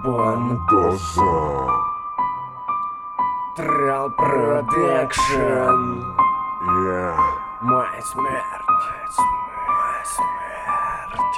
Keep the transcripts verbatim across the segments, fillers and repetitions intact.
Бандоса. Трал Продакшн. Yeah. Моя смерть. Моя смерть.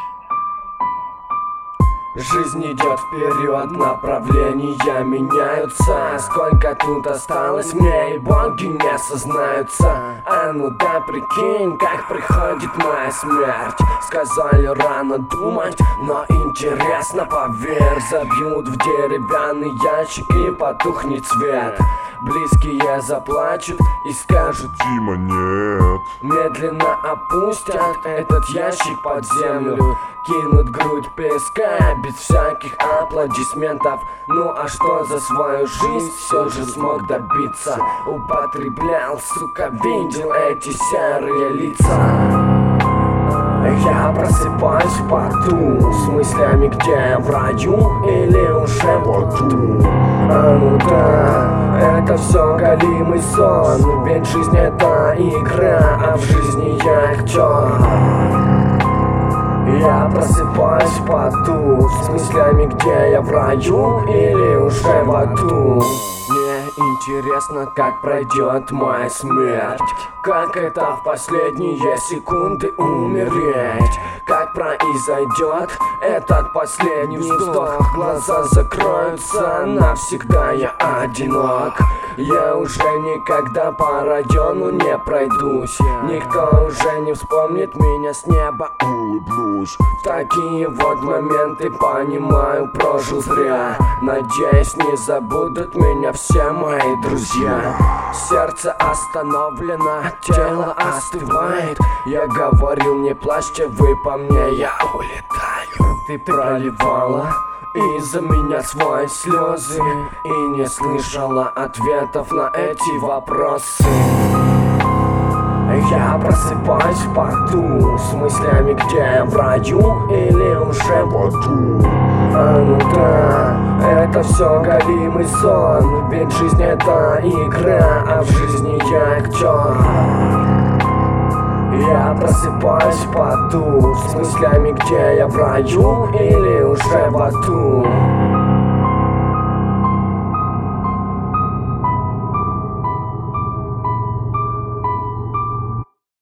Жизнь идет вперед, направления меняются. Сколько тут осталось мне, и боги не сознаются. А ну да прикинь, как приходит моя смерть. Сказали рано думать, но интересно, поверь. Забьют в деревянный ящик и потухнет свет. Близкие заплачут и скажут: Тима, нет. медленно опустят этот ящик под землю. Кинут грудь песка без всяких аплодисментов. Ну а что за свою жизнь все же смог добиться? Употреблял, сука, видел эти серые лица. Я просыпаюсь в поту с мыслями, где я в раю или уже в аду. А ну да, это все галимый сон. Ведь жизнь это игра, а в жизни я актер. Я просыпаюсь в поту с мыслями, где я в раю или уже в аду. Мне интересно, как пройдет моя смерть. Как это в последние секунды умереть? Как произойдет этот последний вздох? Глаза закроются, навсегда я одинок. Я уже никогда по району не пройдусь. Никто уже не вспомнит меня с неба. Улыбнусь. В такие вот моменты понимаю, прожил зря. Надеюсь, не забудут меня все мои друзья. Сердце остановлено, тело остывает. Я говорил, не плачьте вы по мне, я улетаю. Ты проливала из-за меня свои слезы и не слышала ответов на эти вопросы. Я просыпаюсь в поту с мыслями, где я в раю или уже в аду. А ну да, это все галимый сон. Ведь жизнь это игра, а в жизни я актер. Я просыпаюсь в поту с мыслями, где я в раю или уже в аду.